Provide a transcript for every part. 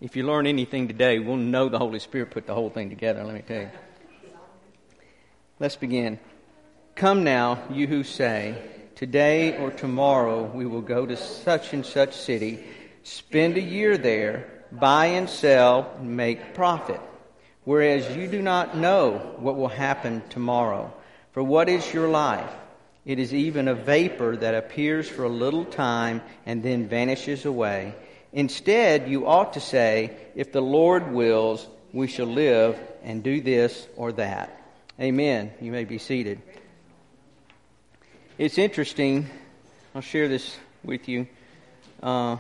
If you learn anything today, we'll know the Holy Spirit put the whole thing together, let me tell you. Let's begin. Come now, you who say, today or tomorrow we will go to such and such city, spend a year there, buy and sell, and make profit. Whereas you do not know what will happen tomorrow. For what is your life? It is even a vapor that appears for a little time and then vanishes away. Instead, you ought to say, if the Lord wills, we shall live and do this or that. Amen. You may be seated. It's interesting. I'll share this with you. That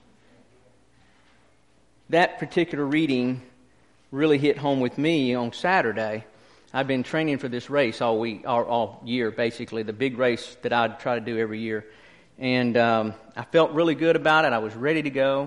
particular reading really hit home with me on Saturday. I've been training for this race all week, or all year, basically, the big race that I try to do every year. And I felt really good about it. I was ready to go.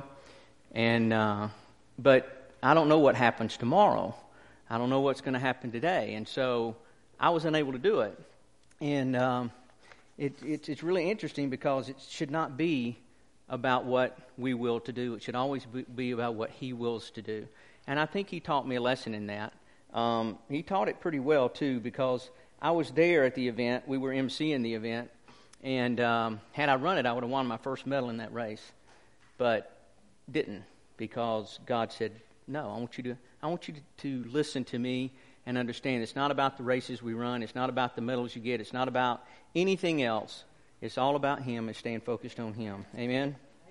But I don't know what happens tomorrow. I don't know what's going to happen today. And so I was unable to do it. And it's really interesting because it should not be about what we will to do. It should always be about what He wills to do. And I think He taught me a lesson in that. He taught it pretty well, too, because I was there at the event. We were emceeing the event. And had I run it, I would have won my first medal in that race. But didn't, because God said, no, I want you to listen to me and understand it's not about the races we run. It's not about the medals you get. It's not about anything else. It's all about Him and staying focused on Him. Amen?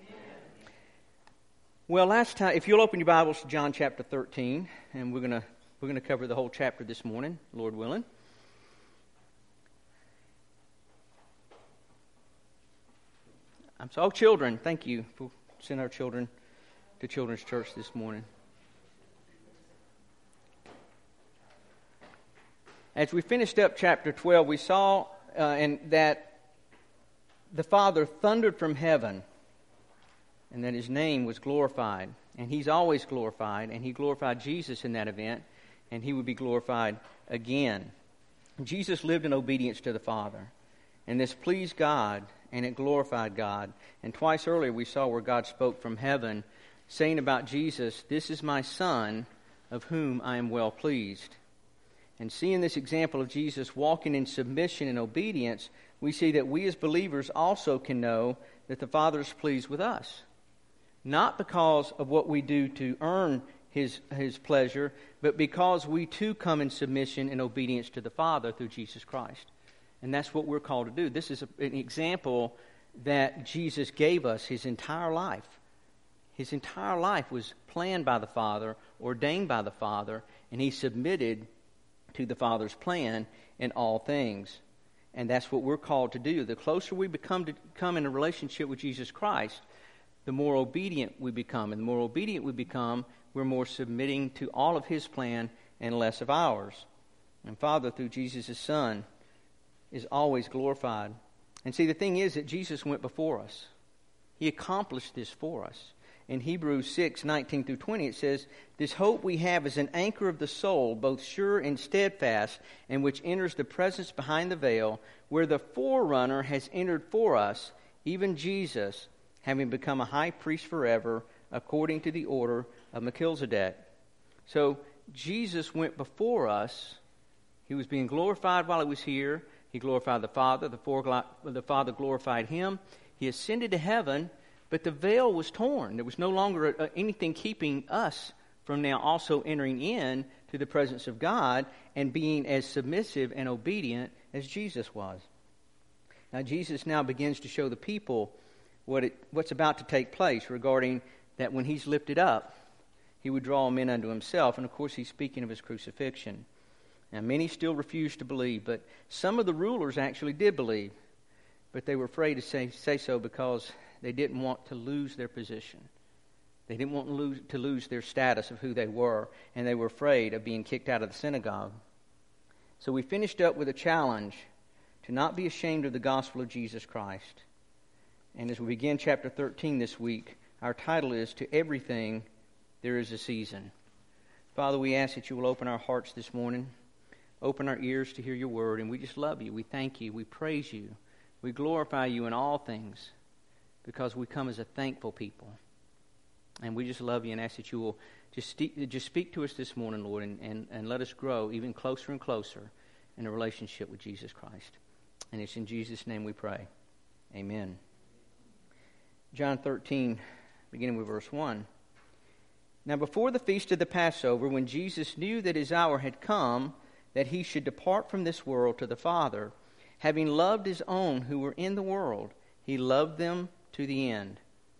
Well, last time, if you'll open your Bibles to John chapter 13, and we're gonna cover the whole chapter this morning, Lord willing. Children, thank you for sending our children to Children's Church this morning. As we finished up chapter 12, we saw that the Father thundered from heaven, and that His name was glorified. And He's always glorified, and He glorified Jesus in that event, and He would be glorified again. Jesus lived in obedience to the Father, and this pleased God, and it glorified God. And twice earlier we saw where God spoke from heaven, saying about Jesus, "This is my Son, of whom I am well pleased." And seeing this example of Jesus walking in submission and obedience, we see that we as believers also can know that the Father is pleased with us. Not because of what we do to earn His pleasure, but because we too come in submission and obedience to the Father through Jesus Christ. And that's what we're called to do. This is an example that Jesus gave us His entire life. His entire life was planned by the Father, ordained by the Father, and He submitted to the Father's plan in all things. And that's what we're called to do. The closer we come in a relationship with Jesus Christ, the more obedient we become. And the more obedient we become, we're more submitting to all of His plan and less of ours. And Father, through Jesus' Son, is always glorified. And see, the thing is that Jesus went before us. He accomplished this for us. In Hebrews 6:19-20, it says, "This hope we have is an anchor of the soul, both sure and steadfast, and which enters the presence behind the veil, where the forerunner has entered for us, even Jesus, having become a high priest forever, according to the order of Melchizedek." So Jesus went before us. He was being glorified while He was here. He glorified the Father. The Father glorified Him. He ascended to heaven. But the veil was torn. There was no longer anything keeping us from now also entering in to the presence of God and being as submissive and obedient as Jesus was. Now Jesus now begins to show the people what's about to take place regarding that when He's lifted up, He would draw men unto Himself. And of course He's speaking of His crucifixion. Now many still refuse to believe, but some of the rulers actually did believe. But they were afraid to say so because they didn't want to lose their position. They didn't want to lose their status of who they were, and they were afraid of being kicked out of the synagogue. So we finished up with a challenge to not be ashamed of the gospel of Jesus Christ. And as we begin chapter 13 this week, our title is, "To Everything There Is a Season." Father, we ask that You will open our hearts this morning, open our ears to hear Your word, and we just love You. We thank You. We praise You. We glorify You in all things, because we come as a thankful people. And we just love you and ask that you will just speak to us this morning, Lord, and let us grow even closer and closer in a relationship with Jesus Christ. And it's in Jesus' name we pray. Amen. John 13, beginning with verse 1. Now before the feast of the Passover, when Jesus knew that his hour had come, that he should depart from this world to the Father, having loved his own who were in the world, he loved them to the end.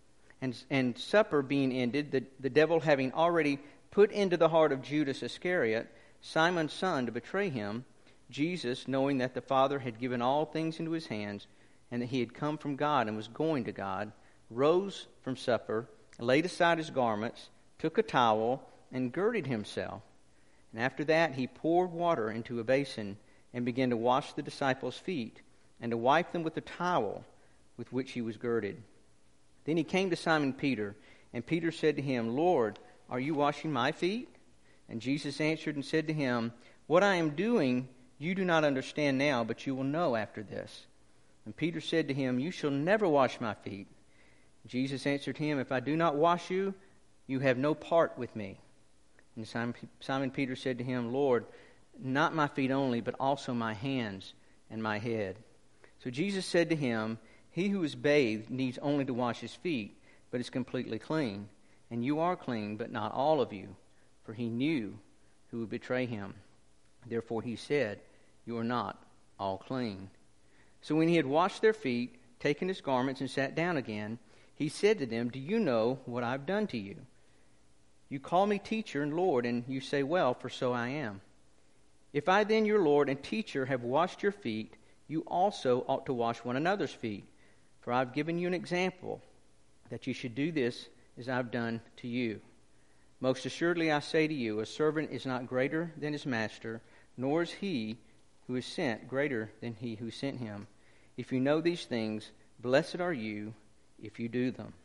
And supper being ended, the devil having already put into the heart of Judas Iscariot, Simon's son, to betray him, Jesus, knowing that the Father had given all things into his hands, and that he had come from God and was going to God, rose from supper, laid aside his garments, took a towel, and girded himself. And after that he poured water into a basin, and began to wash the disciples' feet, and to wipe them with the towel with which he was girded. Then he came to Simon Peter, and Peter said to him, Lord, are you washing my feet? And Jesus answered and said to him, What I am doing you do not understand now, but you will know after this. And Peter said to him, You shall never wash my feet. Jesus answered him, If I do not wash you, you have no part with me. And Simon Peter said to him, Lord, not my feet only, but also my hands and my head. So Jesus said to him, He who is bathed needs only to wash his feet, but is completely clean. And you are clean, but not all of you. For he knew who would betray him. Therefore he said, You are not all clean. So when he had washed their feet, taken his garments, and sat down again, he said to them, Do you know what I have done to you? You call me teacher and Lord, and you say, Well, for so I am. If I then, your Lord and teacher, have washed your feet, you also ought to wash one another's feet. For I have given you an example, that you should do this as I have done to you. Most assuredly I say to you, a servant is not greater than his master, nor is he who is sent greater than he who sent him. If you know these things, blessed are you if you do them.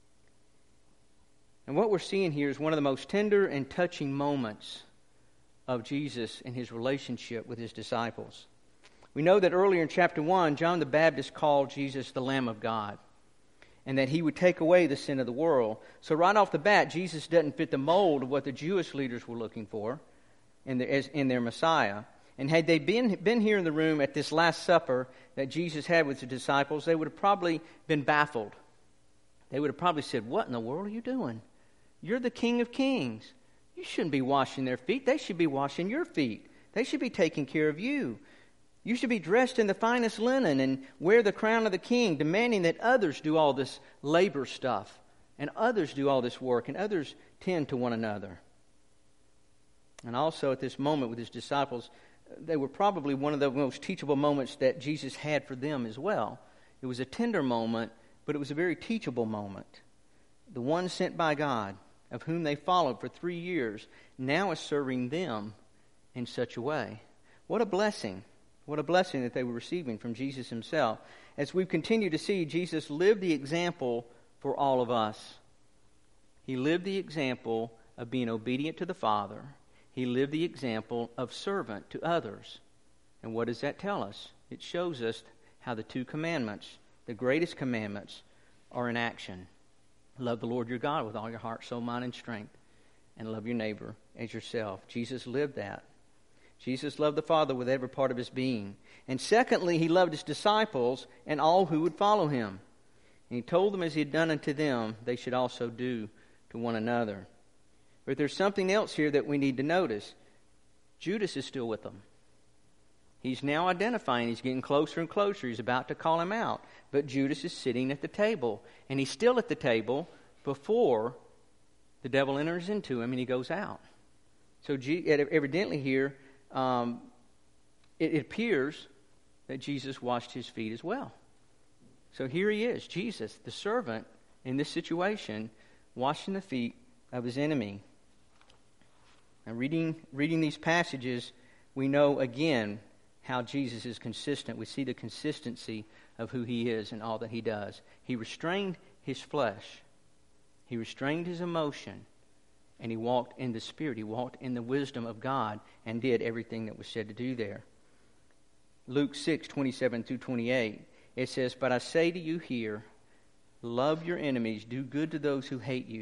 And what we're seeing here is one of the most tender and touching moments of Jesus in his relationship with his disciples. We know that earlier in chapter 1, John the Baptist called Jesus the Lamb of God, and that he would take away the sin of the world. So right off the bat, Jesus doesn't fit the mold of what the Jewish leaders were looking for in their Messiah. And had they been here in the room at this Last Supper that Jesus had with the disciples, they would have probably been baffled. They would have probably said, What in the world are you doing? You're the King of Kings. You shouldn't be washing their feet. They should be washing your feet. They should be taking care of you. You should be dressed in the finest linen and wear the crown of the king, demanding that others do all this labor stuff, and others do all this work, and others tend to one another. And also at this moment with his disciples, they were probably one of the most teachable moments that Jesus had for them as well. It was a tender moment, but it was a very teachable moment. The one sent by God, of whom they followed for 3 years, now is serving them in such a way. What a blessing. What a blessing that they were receiving from Jesus himself. As we continue to see, Jesus lived the example for all of us. He lived the example of being obedient to the Father. He lived the example of servant to others. And what does that tell us? It shows us how the two commandments, the greatest commandments, are in action. Love the Lord your God with all your heart, soul, mind, and strength. And love your neighbor as yourself. Jesus lived that. Jesus loved the Father with every part of his being. And secondly, he loved his disciples and all who would follow him. And he told them as he had done unto them, they should also do to one another. But there's something else here that we need to notice. Judas is still with them. He's now identifying. He's getting closer and closer. He's about to call him out. But Judas is sitting at the table. And he's still at the table before the devil enters into him and he goes out. So evidently here, it appears that Jesus washed his feet as well. So here he is, Jesus, the servant in this situation, washing the feet of his enemy. And reading these passages, we know again how Jesus is consistent. We see the consistency of who he is and all that he does. He restrained his flesh. He restrained his emotion. And he walked in the Spirit. He walked in the wisdom of God and did everything that was said to do there. Luke 6:27-28, it says, But I say to you here, love your enemies, do good to those who hate you,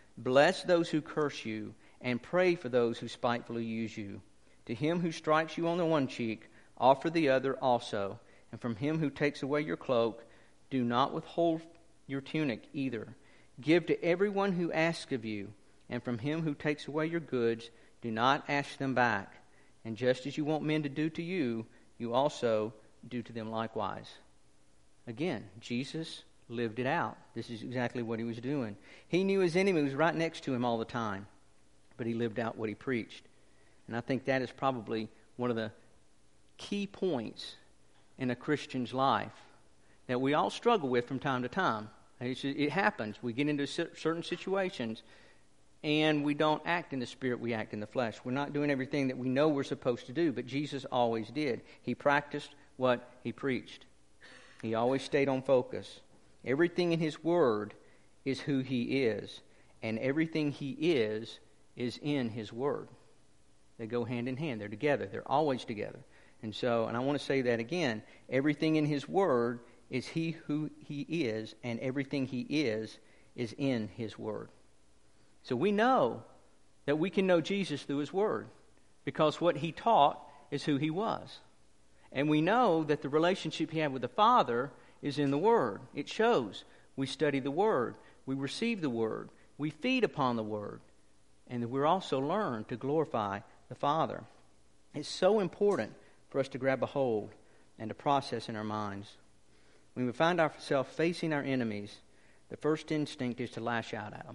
Bless those who curse you, and pray for those who spitefully use you. To him who strikes you on the one cheek, offer the other also. And from him who takes away your cloak, do not withhold your tunic either. Give to everyone who asks of you, and from him who takes away your goods, do not ask them back. And just as you want men to do to you, you also do to them likewise. Again, Jesus lived it out. This is exactly what he was doing. He knew his enemy was right next to him all the time, but he lived out what he preached. And I think that is probably one of the key points in a Christian's life that we all struggle with from time to time. It happens. We get into certain situations and we don't act in the Spirit, we act in the flesh. We're not doing everything that we know we're supposed to do, but Jesus always did. He practiced what he preached. He always stayed on focus. Everything in his word is who he is, and everything he is in his word. They go hand in hand. They're together. They're always together. And I want to say that again. Everything in his word is he who he is, and everything he is in his word. So we know that we can know Jesus through his word, because what he taught is who he was. And we know that the relationship he had with the Father is in the word. It shows. We study the word. We receive the word. We feed upon the word. And we're also learn to glorify the Father. It's so important for us to grab a hold and to process in our minds. When we find ourselves facing our enemies, the first instinct is to lash out at them.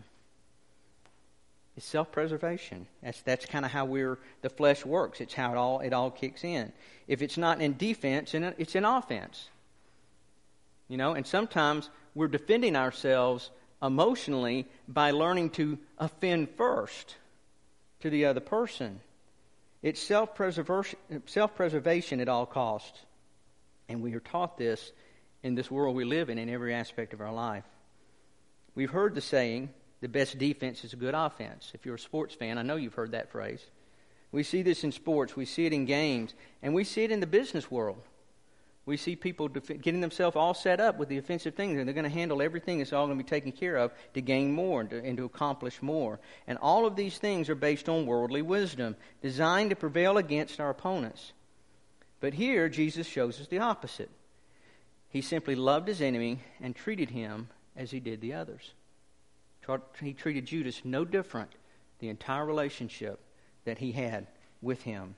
It's self-preservation. That's kind of how the flesh works. It's how it all kicks in. If it's not in defense, it's in offense. And sometimes we're defending ourselves emotionally by learning to offend first to the other person. It's self-preservation at all costs. And we are taught this in this world we live in every aspect of our life. We've heard the saying, the best defense is a good offense. If you're a sports fan, I know you've heard that phrase. We see this in sports. We see it in games. And we see it in the business world. We see people getting themselves all set up with the offensive things, and they're going to handle everything. It's all going to be taken care of to gain more and to accomplish more. And all of these things are based on worldly wisdom, designed to prevail against our opponents. But here, Jesus shows us the opposite. He simply loved his enemy and treated him as he did the others. He treated Judas no different the entire relationship that he had with him.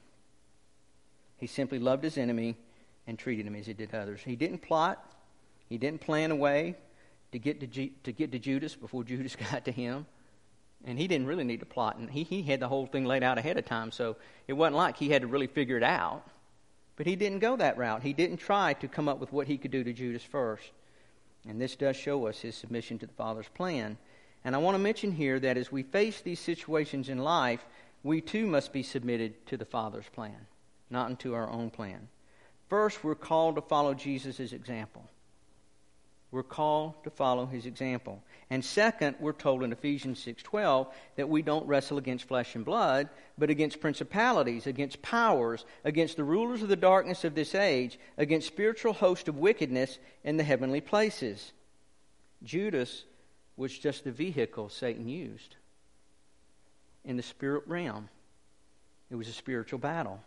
He simply loved his enemy and treated him as he did others. He didn't plot. He didn't plan a way to get to Judas before Judas got to him. And he didn't really need to plot. And he had the whole thing laid out ahead of time, so it wasn't like he had to really figure it out. But he didn't go that route. He didn't try to come up with what he could do to Judas first. And this does show us his submission to the Father's plan. And I want to mention here that as we face these situations in life, we too must be submitted to the Father's plan, not unto our own plan. First, we're called to follow Jesus' example. We're called to follow his example. And second, we're told in Ephesians 6:12 that we don't wrestle against flesh and blood, but against principalities, against powers, against the rulers of the darkness of this age, against spiritual hosts of wickedness in the heavenly places. Judas was just the vehicle Satan used in the spirit realm. It was a spiritual battle.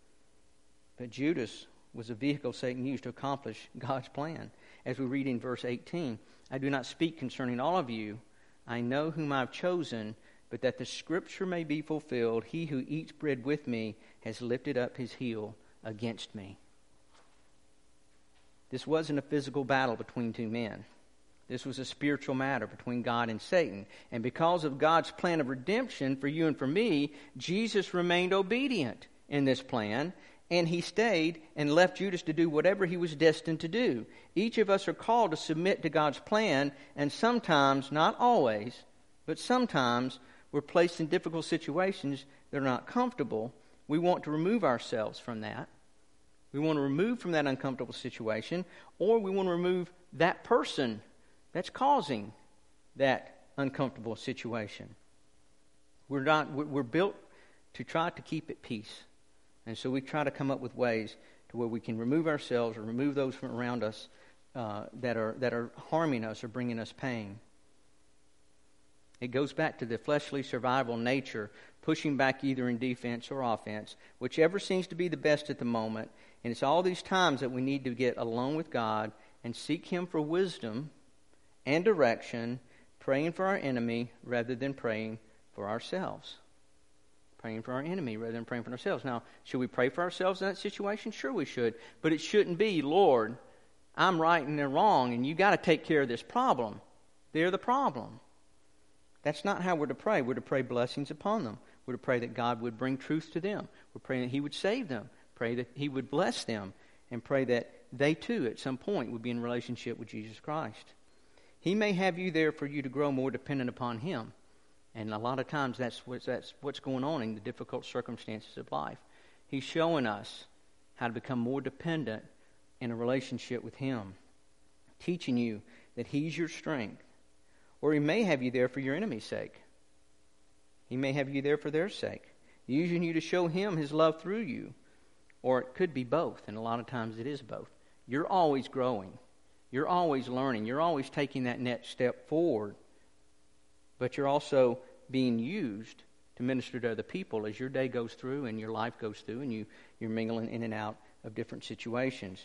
But Judas was a vehicle Satan used to accomplish God's plan. As we read in verse 18, I do not speak concerning all of you. I know whom I have chosen, but that the scripture may be fulfilled, he who eats bread with me has lifted up his heel against me. This wasn't a physical battle between two men. This was a spiritual matter between God and Satan. And because of God's plan of redemption for you and for me, Jesus remained obedient in this plan, and he stayed and left Judas to do whatever he was destined to do. Each of us are called to submit to God's plan, and sometimes, not always, but sometimes we're placed in difficult situations that are not comfortable. We want to remove ourselves from that. We want to remove from that uncomfortable situation, or we want to remove that person that's causing that uncomfortable situation. We're built to try to keep at peace. And so we try to come up with ways to where we can remove ourselves or remove those from around us that are harming us or bringing us pain. It goes back to the fleshly survival nature, pushing back either in defense or offense, whichever seems to be the best at the moment. And it's all these times that we need to get alone with God and seek Him for wisdom and direction, praying for our enemy rather than praying for ourselves. Praying for our enemy rather than praying for ourselves. Now, should we pray for ourselves in that situation? Sure we should. But it shouldn't be, Lord, I'm right and they're wrong, and you got to take care of this problem. They're the problem. That's not how we're to pray. We're to pray blessings upon them. We're to pray that God would bring truth to them. We're praying that He would save them. Pray that He would bless them. And pray that they too, at some point, would be in relationship with Jesus Christ. He may have you there for you to grow more dependent upon Him. And a lot of times that's what's going on in the difficult circumstances of life. He's showing us how to become more dependent in a relationship with Him. Teaching you that He's your strength. Or He may have you there for your enemy's sake. He may have you there for their sake. Using you to show Him His love through you. Or it could be both, and a lot of times it is both. You're always growing. You're always learning. You're always taking that next step forward. But you're also being used to minister to other people as your day goes through and your life goes through and you're mingling in and out of different situations.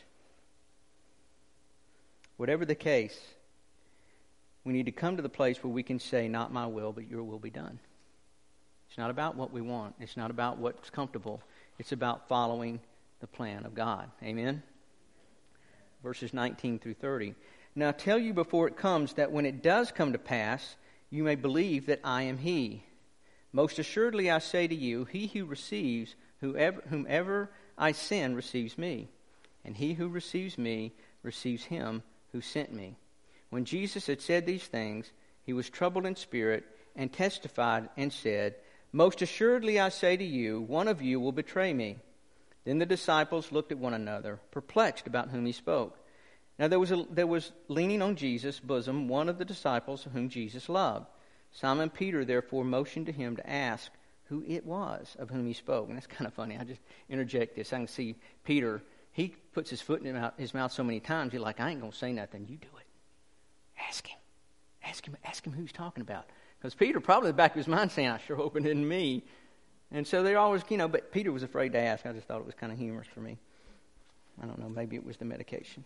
Whatever the case, we need to come to the place where we can say, not my will, but your will be done. It's not about what we want. It's not about what's comfortable. It's about following the plan of God. Amen? Verses 19 through 30. Now I tell you before it comes that when it does come to pass, you may believe that I am He. Most assuredly I say to you, he who receives whomever I send receives me, and he who receives me receives Him who sent me. When Jesus had said these things, He was troubled in spirit and testified and said, Most assuredly I say to you, one of you will betray me. Then the disciples looked at one another, perplexed about whom He spoke. Now there was leaning on Jesus' bosom one of the disciples whom Jesus loved. Simon Peter therefore motioned to Him to ask who it was of whom He spoke. And that's kind of funny. I just interject this. I can see Peter, he puts his foot in his mouth so many times, he's like, I ain't going to say nothing. You do it. Ask him. Ask him who he's talking about. Because Peter probably in the back of his mind saying, I sure hope it isn't me. And so they're always, but Peter was afraid to ask. I just thought it was kind of humorous for me. I don't know, maybe it was the medication.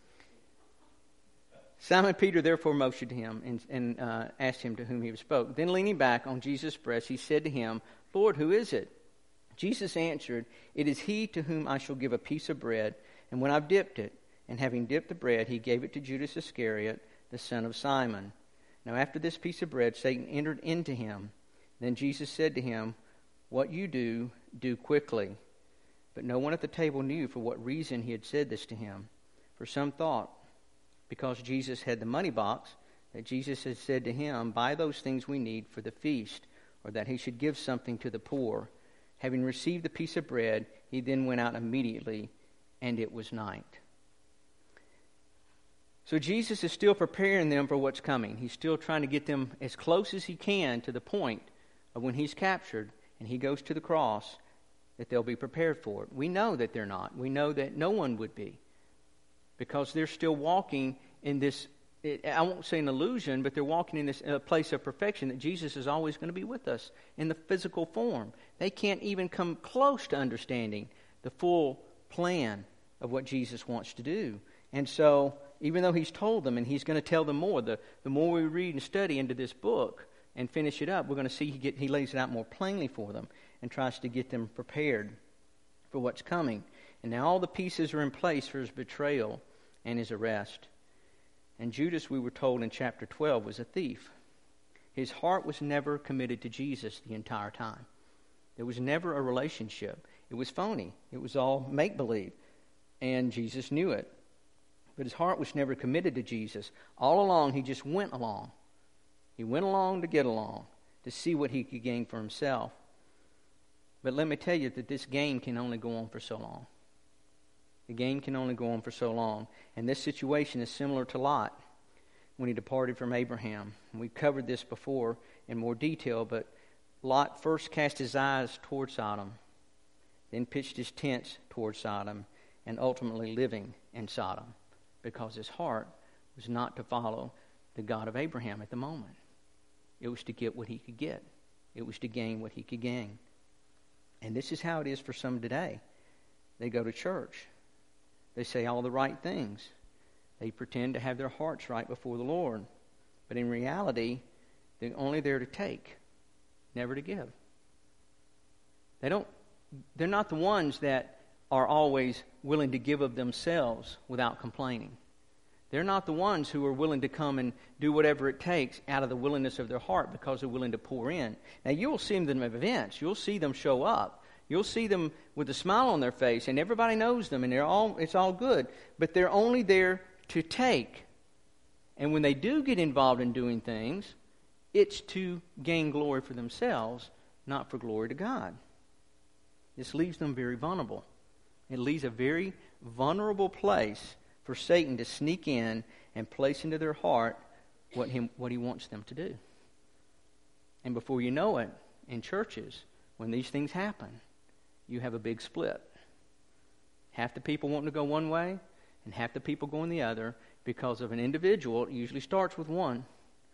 Simon Peter therefore motioned to him and asked him to whom he spoke. Then leaning back on Jesus' breast, he said to him, Lord, who is it? Jesus answered, It is he to whom I shall give a piece of bread. And when I've dipped it, and having dipped the bread, he gave it to Judas Iscariot, the son of Simon. Now after this piece of bread, Satan entered into him. Then Jesus said to him, What you do, do quickly. But no one at the table knew for what reason he had said this to him. For some thought, because Jesus had the money box, that Jesus had said to him, Buy those things we need for the feast, or that he should give something to the poor. Having received the piece of bread, he then went out immediately, and it was night. So Jesus is still preparing them for what's coming. He's still trying to get them as close as he can to the point of when he's captured and he goes to the cross, that they'll be prepared for it. We know that they're not. We know that no one would be, because they're still walking in this, I won't say an illusion, but they're walking in this place of perfection that Jesus is always going to be with us in the physical form. They can't even come close to understanding the full plan of what Jesus wants to do. And so, even though He's told them, and He's going to tell them more, the more we read and study into this book and finish it up, we're going to see He lays it out more plainly for them and tries to get them prepared for what's coming. And now all the pieces are in place for His betrayal and His arrest. And Judas, we were told in chapter 12, was a thief. His heart was never committed to Jesus the entire time. There was never a relationship. It was phony. It was all make-believe. And Jesus knew it. But his heart was never committed to Jesus. All along, he just went along. He went along to get along, to see what he could gain for himself. But let me tell you that this game can only go on for so long. The game can only go on for so long. And this situation is similar to Lot when he departed from Abraham. And we've covered this before in more detail, but Lot first cast his eyes toward Sodom, then pitched his tents toward Sodom, and ultimately living in Sodom, because his heart was not to follow the God of Abraham at the moment. It was to get what he could get. It was to gain what he could gain. And this is how it is for some today. They go to church. They say all the right things. They pretend to have their hearts right before the Lord. But in reality, they're only there to take, never to give. They're not the ones that are always willing to give of themselves without complaining. They're not the ones who are willing to come and do whatever it takes out of the willingness of their heart because they're willing to pour in. Now, you'll see them at events. You'll see them show up. You'll see them with a smile on their face, and everybody knows them, and it's all good. But they're only there to take. And when they do get involved in doing things, it's to gain glory for themselves, not for glory to God. This leaves them very vulnerable. It leaves a very vulnerable place for Satan to sneak in and place into their heart what he wants them to do. And before you know it, in churches, when these things happen, you have a big split. Half the people wanting to go one way, and half the people going the other because of an individual. It usually starts with one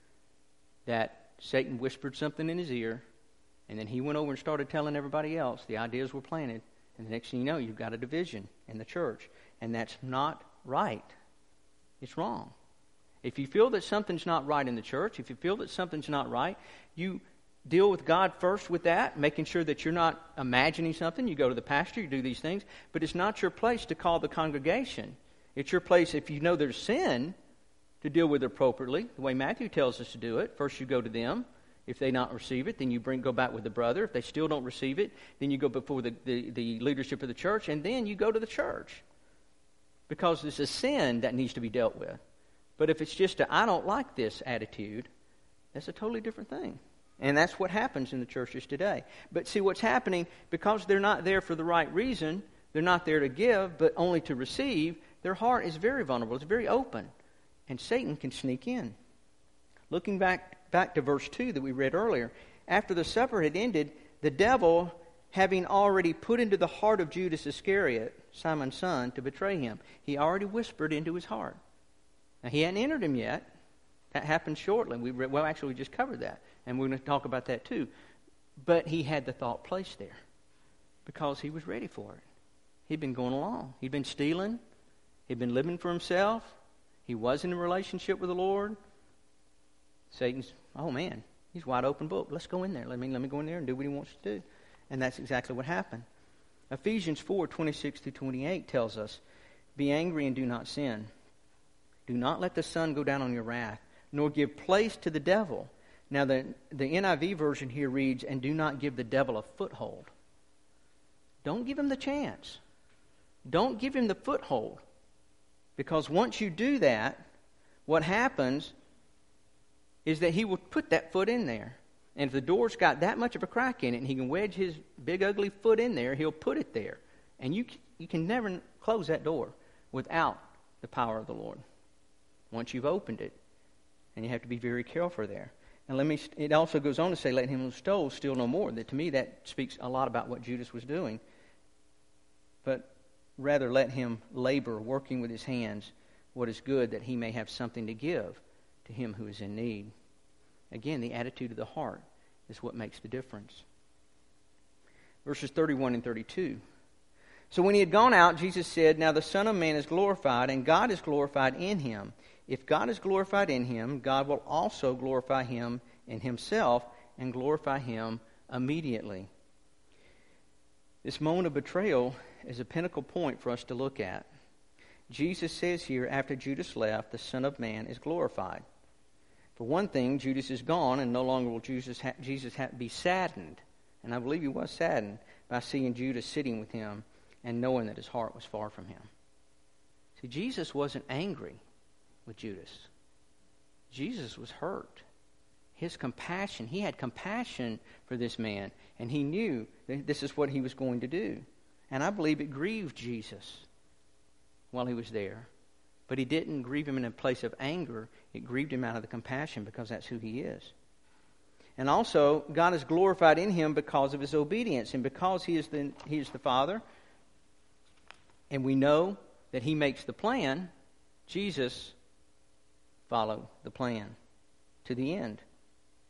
that Satan whispered something in his ear, and then he went over and started telling everybody else. The ideas were planted, and the next thing you know, you've got a division in the church. And that's not right. It's wrong. If you feel that something's not right in the church, if you feel that something's not right, you deal with God first with that, making sure that you're not imagining something. You go to the pastor, you do these things, but it's not your place to call the congregation. It's your place, if you know there's sin, to deal with it appropriately, the way Matthew tells us to do it. First you go to them. If they not receive it, then you go back with the brother. If they still don't receive it, then you go before the leadership of the church, and then you go to the church. Because it's a sin that needs to be dealt with. But if it's just I don't like this attitude, that's a totally different thing. And that's what happens in the churches today. But see, what's happening, because they're not there for the right reason, they're not there to give, but only to receive, their heart is very vulnerable. It's very open. And Satan can sneak in. Looking back to verse 2 that we read earlier, after the supper had ended, the devil, having already put into the heart of Judas Iscariot, Simon's son, to betray him, he already whispered into his heart. Now, he hadn't entered him yet. That happened shortly. We just covered that. And we're going to talk about that too. But he had the thought placed there because he was ready for it. He'd been going along. He'd been stealing. He'd been living for himself. He was in a relationship with the Lord. Satan's, oh man, he's wide open book. Let's go in there. Let me go in there and do what he wants to do. And that's exactly what happened. Ephesians 4:26-28 tells us, be angry and do not sin. Do not let the sun go down on your wrath, nor give place to the devil. Now the NIV version here reads, and do not give the devil a foothold. Don't give him the chance. Don't give him the foothold. Because once you do that, what happens is that he will put that foot in there. And if the door's got that much of a crack in it and he can wedge his big ugly foot in there, he'll put it there. And you can never close that door without the power of the Lord. Once you've opened it. And you have to be very careful there. And it also goes on to say, let him who stole steal no more. That, to me, that speaks a lot about what Judas was doing. But rather let him labor, working with his hands, what is good, that he may have something to give to him who is in need. Again, the attitude of the heart is what makes the difference. Verses 31 and 32. So when he had gone out, Jesus said, now the Son of Man is glorified, and God is glorified in him. If God is glorified in him, God will also glorify him in himself and glorify him immediately. This moment of betrayal is a pinnacle point for us to look at. Jesus says here, after Judas left, the Son of Man is glorified. For one thing, Judas is gone, and no longer will Jesus be saddened. And I believe he was saddened by seeing Judas sitting with him and knowing that his heart was far from him. See, Jesus wasn't angry with Judas. Jesus was hurt. His compassion, he had compassion for this man, and he knew that this is what he was going to do. And I believe it grieved Jesus while he was there. But he didn't grieve him in a place of anger. It grieved him out of the compassion because that's who he is. And also, God is glorified in him because of his obedience. And because he is the Father, and we know that he makes the plan, Jesus followed the plan to the end.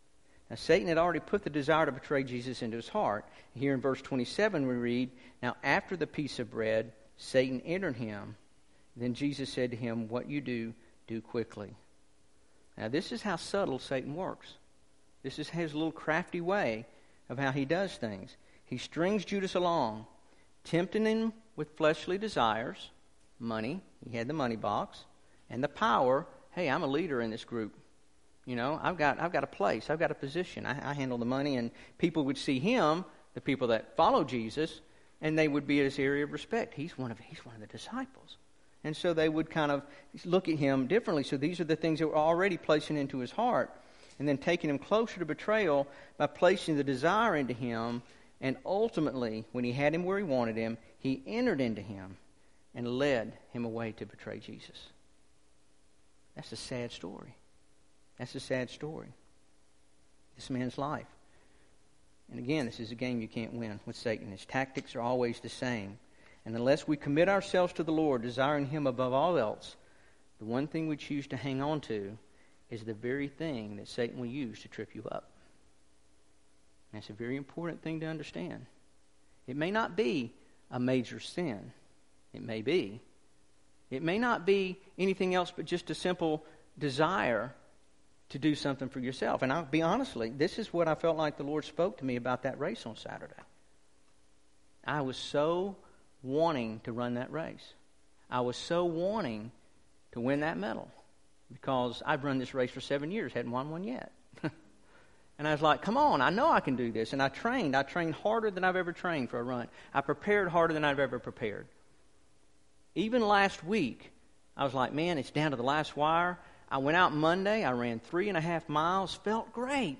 Now, Satan had already put the desire to betray Jesus into his heart. Here in verse 27 we read, "Now after the piece of bread, Satan entered him. Then Jesus said to him, 'What you do, do quickly.'" Now this is how subtle Satan works. This is his little crafty way of how he does things. He strings Judas along, tempting him with fleshly desires, money, he had the money box, and the power. Hey, I'm a leader in this group. You know, I've got a place, I've got a position. I handle the money, and people would see him, the people that follow Jesus, and they would be at his area of respect. He's one of the disciples. And so they would kind of look at him differently. So these are the things that were already placing into his heart, and then taking him closer to betrayal by placing the desire into him. And ultimately, when he had him where he wanted him, he entered into him and led him away to betray Jesus. That's a sad story. That's a sad story. This man's life. And again, this is a game you can't win with Satan. His tactics are always the same. And unless we commit ourselves to the Lord, desiring Him above all else, the one thing we choose to hang on to is the very thing that Satan will use to trip you up. And that's a very important thing to understand. It may not be a major sin. It may be. It may not be anything else but just a simple desire to do something for yourself. And I'll be honestly, this is what I felt like the Lord spoke to me about that race on Saturday. I was so wanting to run that race. I was so wanting to win that medal, because I've run this race for 7 years, hadn't won one yet. And I was like, come on, I know I can do this. And I trained harder than I've ever trained for a run. I prepared harder than I've ever prepared. Even last week, I was like, man, it's down to the last wire. I went out Monday, I ran 3.5 miles, felt great.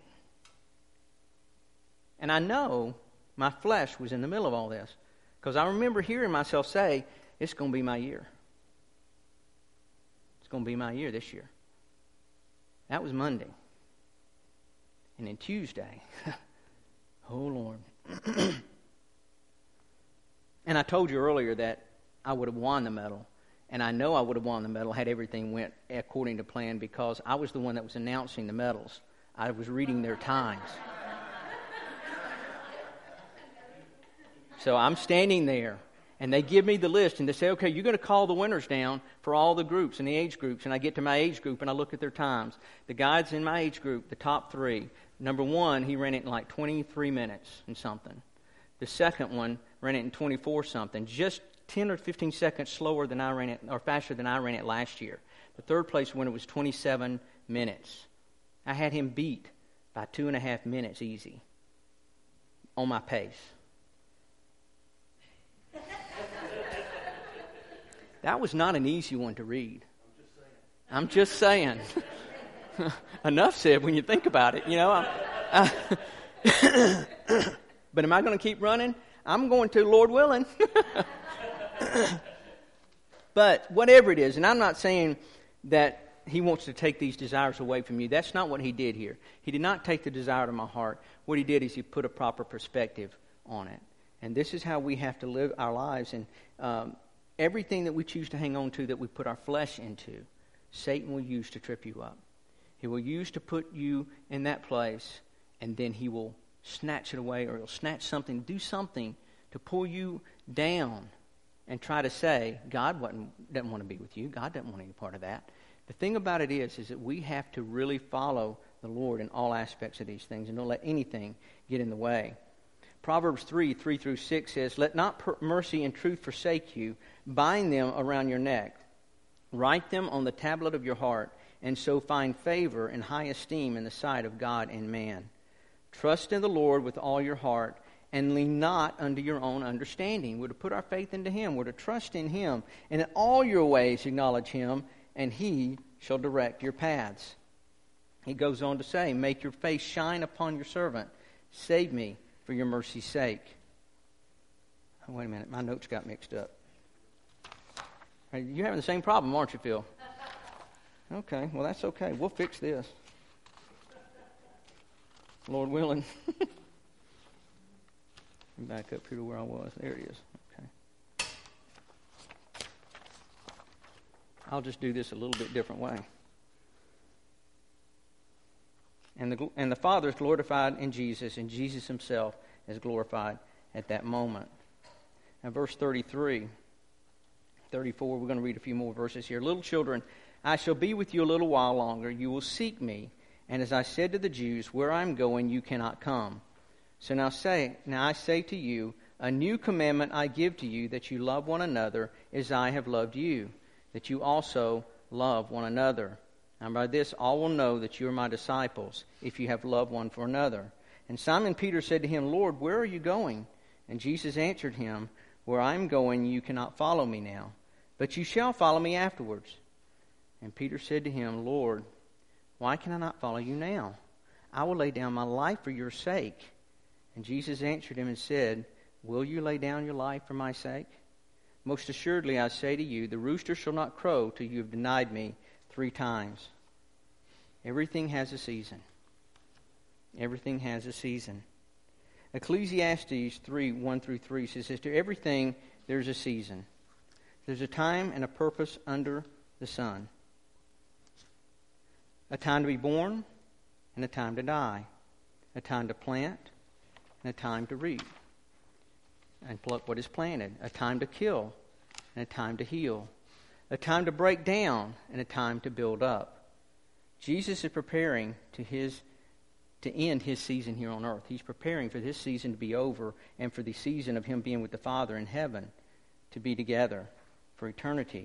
And I know my flesh was in the middle of all this, because I remember hearing myself say, it's going to be my year. It's going to be my year this year. That was Monday. And then Tuesday, oh Lord. And I told you earlier that I would have won the medal. And I know I would have won the medal had everything went according to plan, because I was the one that was announcing the medals. I was reading their times. So I'm standing there, and they give me the list, and they say, okay, you're going to call the winners down for all the groups and the age groups. And I get to my age group, and I look at their times. The guys in my age group, the top three, number one, he ran it in like 23 minutes and something. The second one ran it in 24 something, just 10 or 15 seconds slower than I ran it, or faster than I ran it last year. The third place winner was 27 minutes. I had him beat by 2.5 minutes easy on my pace. That was not an easy one to read. I'm just saying. Enough said when you think about it. You know. But am I going to keep running? I'm going to, Lord willing. But whatever it is, and I'm not saying that He wants to take these desires away from you. That's not what He did here. He did not take the desire to my heart. What He did is He put a proper perspective on it. And this is how we have to live our lives. And everything that we choose to hang on to, that we put our flesh into, Satan will use to trip you up. He will use to put you in that place, and then he will snatch it away, or he'll snatch something, do something to pull you down and try to say, God doesn't want to be with you. God doesn't want any part of that. The thing about it is that we have to really follow the Lord in all aspects of these things, and don't let anything get in the way. Proverbs 3:3-6 says, let not mercy and truth forsake you. Bind them around your neck. Write them on the tablet of your heart, and so find favor and high esteem in the sight of God and man. Trust in the Lord with all your heart, and lean not unto your own understanding. We're to put our faith into Him. We're to trust in Him. And in all your ways acknowledge Him, and He shall direct your paths. He goes on to say, make your face shine upon your servant. Save me for your mercy's sake. Oh, wait a minute, my notes got mixed up. You're having the same problem, aren't you, Phil? Okay, well, that's okay. We'll fix this. Lord willing. Back up here to where I was. There it is. Okay. I'll just do this a little bit different way. And the Father is glorified in Jesus, and Jesus himself is glorified at that moment. Now, verse 33, 34, we're going to read a few more verses here. Little children, I shall be with you a little while longer. You will seek me. And as I said to the Jews, where I am going, you cannot come. So now I say to you, a new commandment I give to you, that you love one another as I have loved you, that you also love one another. And by this all will know that you are my disciples, if you have love one for another. And Simon Peter said to him, Lord, where are you going? And Jesus answered him, where I am going, you cannot follow me now, but you shall follow me afterwards. And Peter said to him, Lord, why can I not follow you now? I will lay down my life for your sake. And Jesus answered him and said, will you lay down your life for my sake? Most assuredly I say to you, the rooster shall not crow till you have denied me 3 times. Everything has a season. Everything has a season. Ecclesiastes 3, 1 through 3 says, to everything there's a season. There's a time and a purpose under the sun. A time to be born and a time to die. A time to plant and a time to reap and pluck what is planted. A time to kill and a time to heal. A time to break down and a time to build up. Jesus is preparing to end his season here on earth. He's preparing for this season to be over and for the season of him being with the Father in heaven to be together for eternity.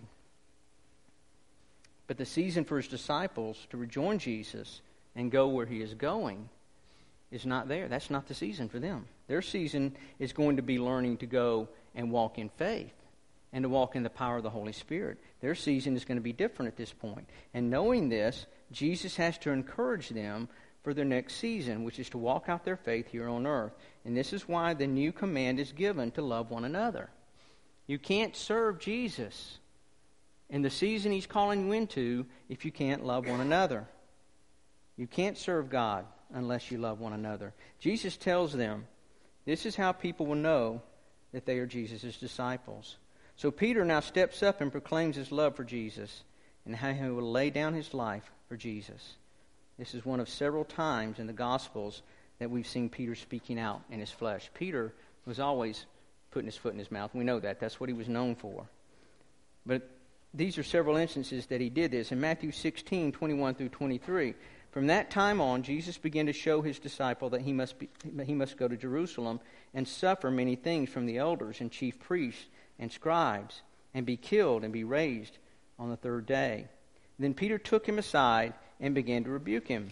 But the season for his disciples to rejoin Jesus and go where he is going is not there. That's not the season for them. Their season is going to be learning to go and walk in faith and to walk in the power of the Holy Spirit. Their season is going to be different at this point. And knowing this, Jesus has to encourage them for their next season, which is to walk out their faith here on earth. And this is why the new command is given to love one another. You can't serve Jesus in the season he's calling you into if you can't love one another. You can't serve God unless you love one another. Jesus tells them, this is how people will know that they are Jesus' disciples. So Peter now steps up and proclaims his love for Jesus and how he will lay down his life for Jesus. This is one of several times in the Gospels that we've seen Peter speaking out in his flesh. Peter was always putting his foot in his mouth. We know that. That's what he was known for. But these are several instances that he did this. In Matthew 16, 21 through 23, from that time on, Jesus began to show his disciple that he must go to Jerusalem and suffer many things from the elders and chief priests and scribes, and be killed and be raised on the 3rd day. Then Peter took him aside and began to rebuke him.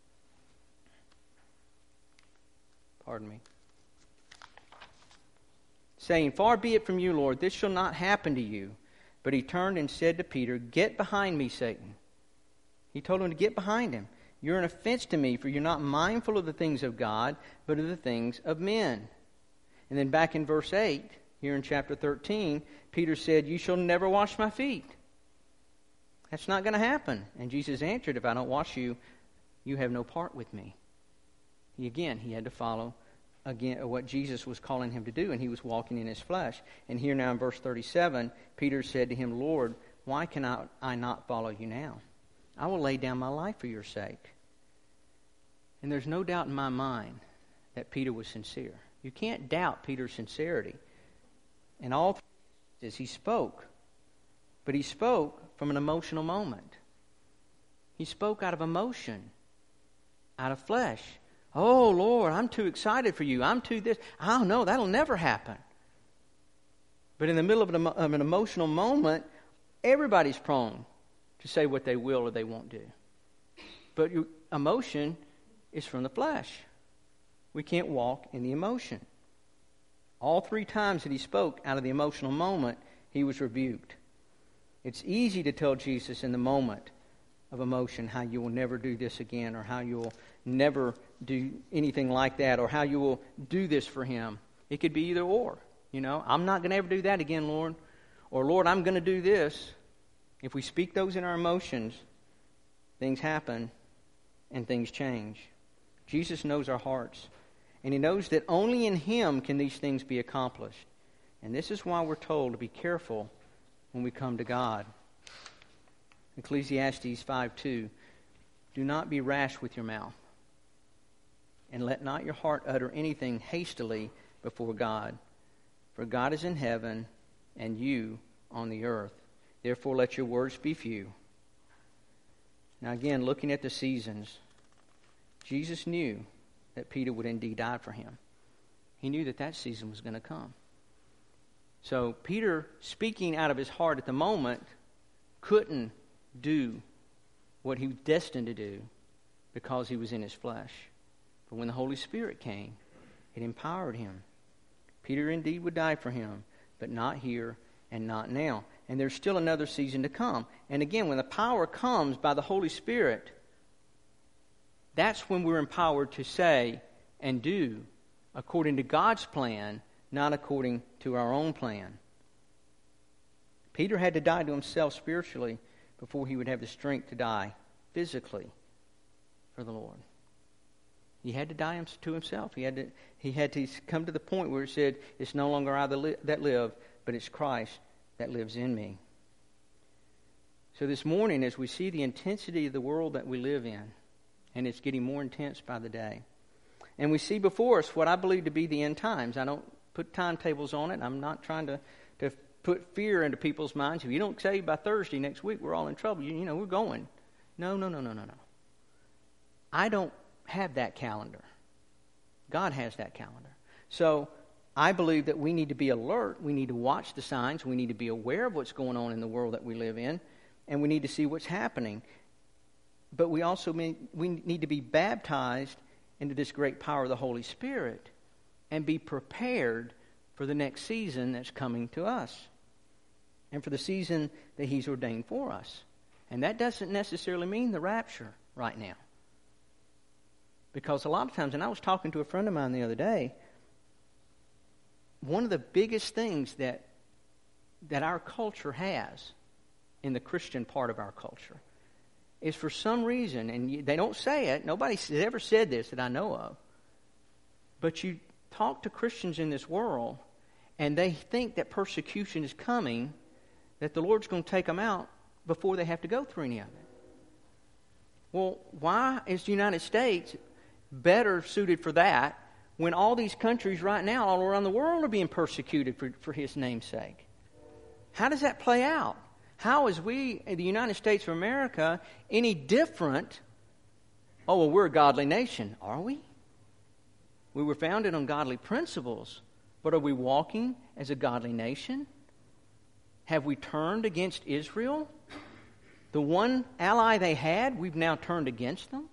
Saying, far be it from you, Lord, this shall not happen to you. But he turned and said to Peter, get behind me, Satan. He told him to get behind him. You're an offense to me, for you're not mindful of the things of God, but of the things of men. And then back in verse 8, here in chapter 13, Peter said, you shall never wash my feet. That's not going to happen. And Jesus answered, if I don't wash you, you have no part with me. He had to follow what Jesus was calling him to do, and he was walking in his flesh. And here now in verse 37, Peter said to him, Lord, why can I not follow you now? I will lay down my life for your sake. And there's no doubt in my mind that Peter was sincere. You can't doubt Peter's sincerity. In all three he spoke. But he spoke from an emotional moment. He spoke out of emotion, out of flesh. Oh, Lord, I'm too excited for you. I'm too this. Oh, no, that'll never happen. But in the middle of an emotional moment, everybody's prone to say what they will or they won't do. But your emotion is from the flesh. We can't walk in the emotion. All 3 times that he spoke out of the emotional moment, he was rebuked. It's easy to tell Jesus in the moment of emotion how you will never do this again, or how you will never do anything like that, or how you will do this for him. It could be either or. I'm not going to ever do that again, Lord. Or, Lord, I'm going to do this. If we speak those in our emotions, things happen and things change. Jesus knows our hearts. And he knows that only in him can these things be accomplished. And this is why we're told to be careful when we come to God. Ecclesiastes 5:2, do not be rash with your mouth, and let not your heart utter anything hastily before God. For God is in heaven, and you on the earth. Therefore let your words be few. Now again, looking at the seasons, Jesus knew that Peter would indeed die for him. He knew that that season was going to come. So Peter, speaking out of his heart at the moment, couldn't do what he was destined to do because he was in his flesh. But when the Holy Spirit came, it empowered him. Peter indeed would die for him, but not here and not now. And there's still another season to come. And again, when the power comes by the Holy Spirit, that's when we're empowered to say and do according to God's plan, not according to our own plan. Peter had to die to himself spiritually before he would have the strength to die physically for the Lord. He had to die to himself. He had to come to the point where it said, it's no longer I that live, but it's Christ that lives in me. So this morning, as we see the intensity of the world that we live in, and it's getting more intense by the day, and we see before us what I believe to be the end times. I don't put timetables on it. I'm not trying to put fear into people's minds. If you don't say by Thursday next week, we're all in trouble. You know, we're going. No. I don't have that calendar. God has that calendar. So I believe that we need to be alert. We need to watch the signs. We need to be aware of what's going on in the world that we live in. And we need to see what's happening. But we also we need to be baptized into this great power of the Holy Spirit and be prepared for the next season that's coming to us and for the season that He's ordained for us. And that doesn't necessarily mean the rapture right now. Because a lot of times, and I was talking to a friend of mine the other day, one of the biggest things that our culture has in the Christian part of our culture is for some reason, and they don't say it, nobody has ever said this that I know of, but you talk to Christians in this world, and they think that persecution is coming, that the Lord's going to take them out before they have to go through any of it. Well, why is the United States better suited for that when all these countries right now all around the world are being persecuted for His name's sake? How does that play out? How is we, the United States of America, any different? Oh, well, we're a godly nation. Are we? We were founded on godly principles, but are we walking as a godly nation? Have we turned against Israel? The one ally they had, we've now turned against them?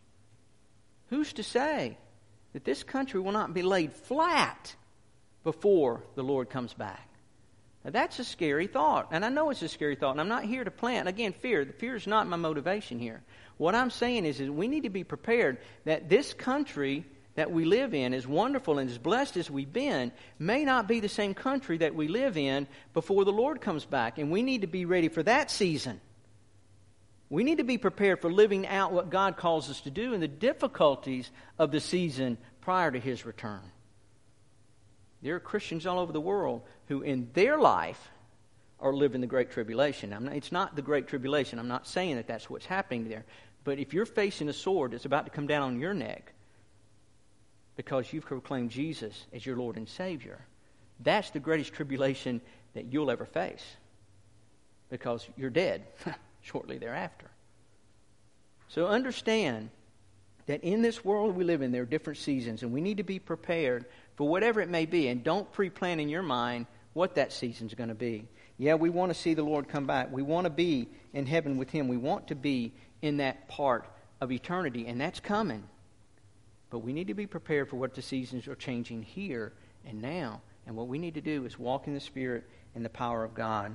Who's to say that this country will not be laid flat before the Lord comes back? Now, that's a scary thought, and I know it's a scary thought, and I'm not here to plant, again, fear. The fear is not my motivation here. What I'm saying is we need to be prepared that this country that we live in, as wonderful and as blessed as we've been, may not be the same country that we live in before the Lord comes back, and we need to be ready for that season. We need to be prepared for living out what God calls us to do and the difficulties of the season prior to His return. There are Christians all over the world who in their life are living the Great Tribulation. It's not the Great Tribulation. I'm not saying that that's what's happening there. But if you're facing a sword that's about to come down on your neck because you've proclaimed Jesus as your Lord and Savior, that's the greatest tribulation that you'll ever face because you're dead shortly thereafter. So understand that in this world we live in, there are different seasons, and we need to be prepared for whatever it may be, and don't pre-plan in your mind what that season's going to be. Yeah, we want to see the Lord come back. We want to be in heaven with Him. We want to be in that part of eternity, and that's coming. But we need to be prepared for what the seasons are changing here and now. And what we need to do is walk in the Spirit and the power of God.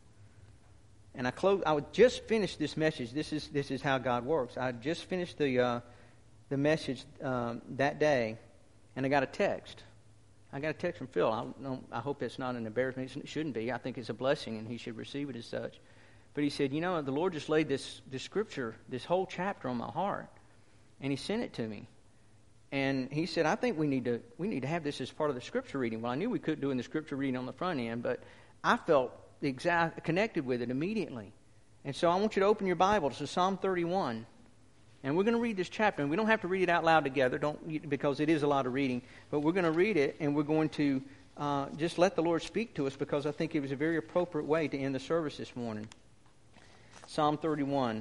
And I would just finish this message. This is how God works. I just finished the message that day, and I got a text. I got a text from Phil. I hope it's not an embarrassment. It shouldn't be. I think it's a blessing, and he should receive it as such. But he said, the Lord just laid this scripture, this whole chapter on my heart, and He sent it to me. And he said, I think we need to have this as part of the scripture reading. Well, I knew we couldn't do in the scripture reading on the front end, but I felt connected with it immediately. And so I want you to open your Bible to Psalm 31. And And we're going to read this chapter, and we don't have to read it out loud together, because it is a lot of reading. But we're going to read it, and we're going to just let the Lord speak to us, because I think it was a very appropriate way to end the service this morning. Psalm 31.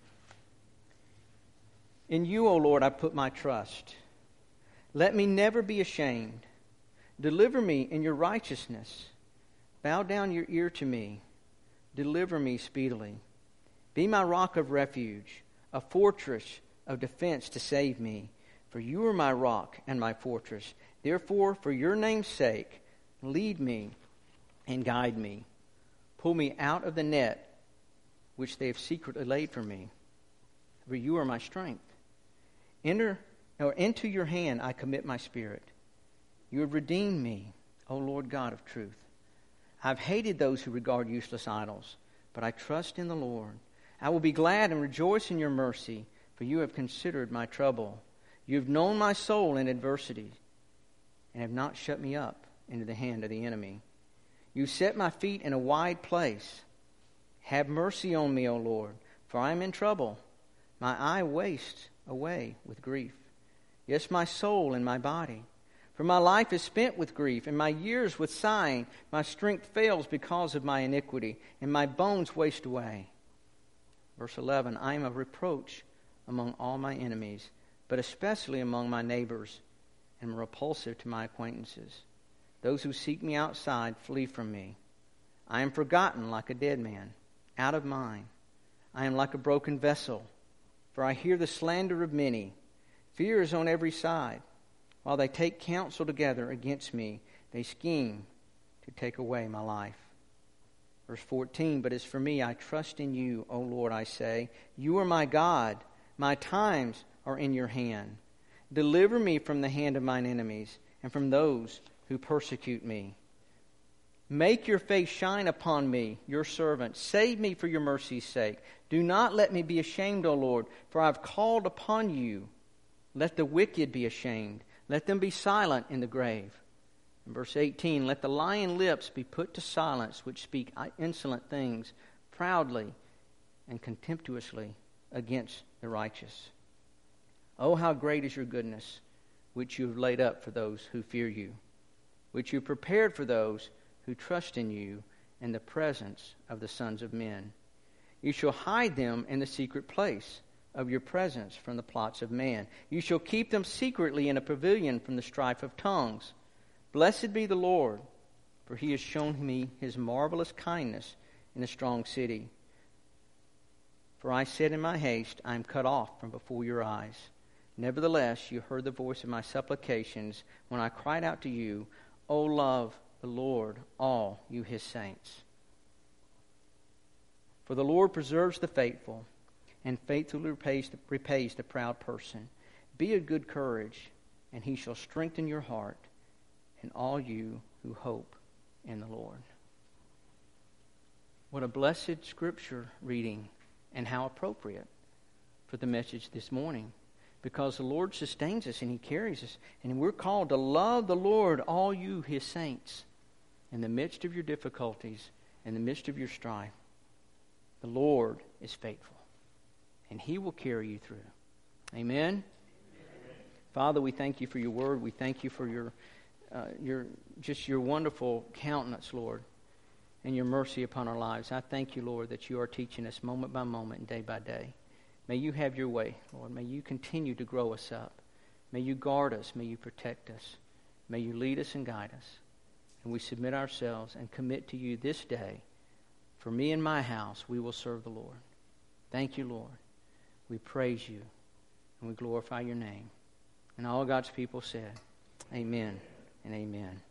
In you, O Lord, I put my trust. Let me never be ashamed. Deliver me in your righteousness. Bow down your ear to me. Deliver me speedily. Be my rock of refuge, a fortress of defense to save me. For you are my rock and my fortress. Therefore, for your name's sake, lead me and guide me. Pull me out of the net which they have secretly laid for me. For you are my strength. Into your hand I commit my spirit. You have redeemed me, O Lord God of truth. I've hated those who regard useless idols, but I trust in the Lord. I will be glad and rejoice in your mercy, for you have considered my trouble. You have known my soul in adversity, and have not shut me up into the hand of the enemy. You set my feet in a wide place. Have mercy on me, O Lord, for I am in trouble. My eye wastes away with grief. Yes, my soul and my body. For my life is spent with grief, and my years with sighing. My strength fails because of my iniquity, and my bones waste away. Verse 11, I am a reproach among all my enemies, but especially among my neighbors, and repulsive to my acquaintances. Those who seek me outside flee from me. I am forgotten like a dead man, out of mind. I am like a broken vessel, for I hear the slander of many. Fear is on every side. While they take counsel together against me, they scheme to take away my life. Verse 14, but as for me, I trust in you, O Lord, I say. You are my God. My times are in your hand. Deliver me from the hand of mine enemies and from those who persecute me. Make your face shine upon me, your servant. Save me for your mercy's sake. Do not let me be ashamed, O Lord, for I have called upon you. Let the wicked be ashamed. Let them be silent in the grave. In verse 18, let the lying lips be put to silence, which speak insolent things, proudly and contemptuously against the righteous. Oh, how great is your goodness, which you have laid up for those who fear you, which you prepared for those who trust in you in the presence of the sons of men. You shall hide them in the secret place of your presence from the plots of man. You shall keep them secretly in a pavilion from the strife of tongues. Blessed be the Lord, for he has shown me his marvelous kindness in a strong city. For I said in my haste, I am cut off from before your eyes. Nevertheless, you heard the voice of my supplications when I cried out to you, O love the Lord, all you his saints. For the Lord preserves the faithful, and faithfully repays the proud person. Be of good courage, and he shall strengthen your heart, and all you who hope in the Lord. What a blessed scripture reading, and how appropriate for the message this morning. Because the Lord sustains us and he carries us. And we're called to love the Lord, all you his saints. In the midst of your difficulties, in the midst of your strife, the Lord is faithful. And he will carry you through. Amen? Father, we thank you for your word. We thank you for your wonderful countenance, Lord, and your mercy upon our lives. I thank you, Lord, that you are teaching us moment by moment and day by day. May you have your way, Lord. May you continue to grow us up. May you guard us. May you protect us. May you lead us and guide us. And we submit ourselves and commit to you this day. For me and my house, we will serve the Lord. Thank you, Lord. We praise you and we glorify your name. And all God's people said, amen and amen.